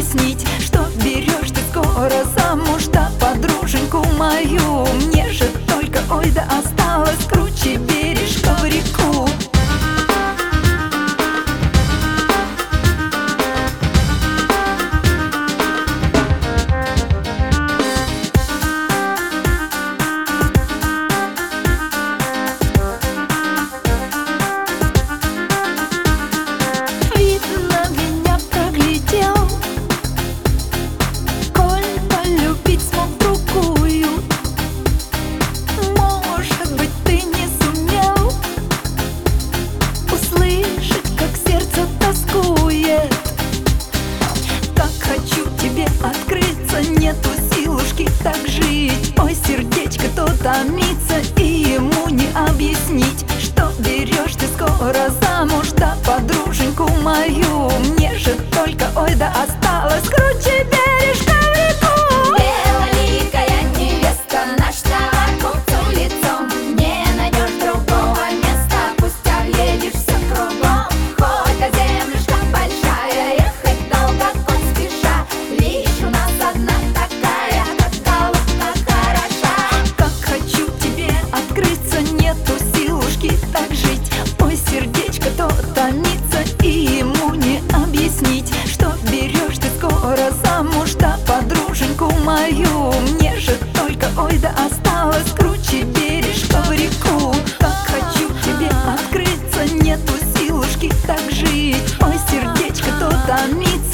объяснить, что берешь ты скоро замуж, да подруженьку мою. Мне же только ой да осталось круче бережка в реку. Открыться, нету силушки так жить. Ой, сердечко то томится, и ему не объяснить, что берешь ты скоро замуж, да подруженьку мою. Мне же только ой да осталось круче бережка в реку. Белоликая невеста, наш окупцу лицом. Не найдешь другого места, пусть объедешь все кругом. Хоть до землюшка большая, ехать долго, хоть спеша. Лишь у нас одна такая, как голубка хороша. Как хочу тебе открыться, нету силушки так жить. Ой, сердечко то томится, и ему не объяснить, что берешь ты скоро замуж, да подруженьку мою. Мне же только ой да осталось круче бережка в реку. Как хочу тебе открыться, нету силушки так жить. Ой, сердечко то томится,